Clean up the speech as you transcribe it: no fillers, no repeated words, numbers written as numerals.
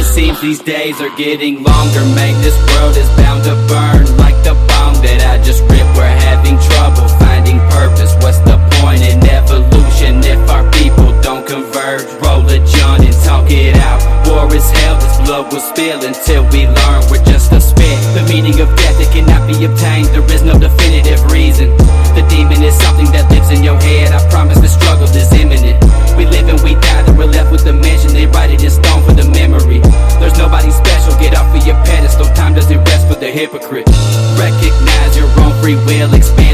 seems these days are getting longer. Man, this world is bound to burn like the bomb that I just ripped. We're having trouble finding purpose. What's the point in evolution if our people don't converge? Roll a joint and talk it out. War is hell, this blood will spill until we learn we're just a spit. The meaning of death, it cannot be obtained. There is no definitive reason. The demon is something that lives in your head. I promise the struggle is imminent. We live and we die, then we're left with the mansion. They write it in stone for the memory. There's nobody special, get off of your pedestal. Time doesn't rest for the hypocrite. Recognize your own free will, expand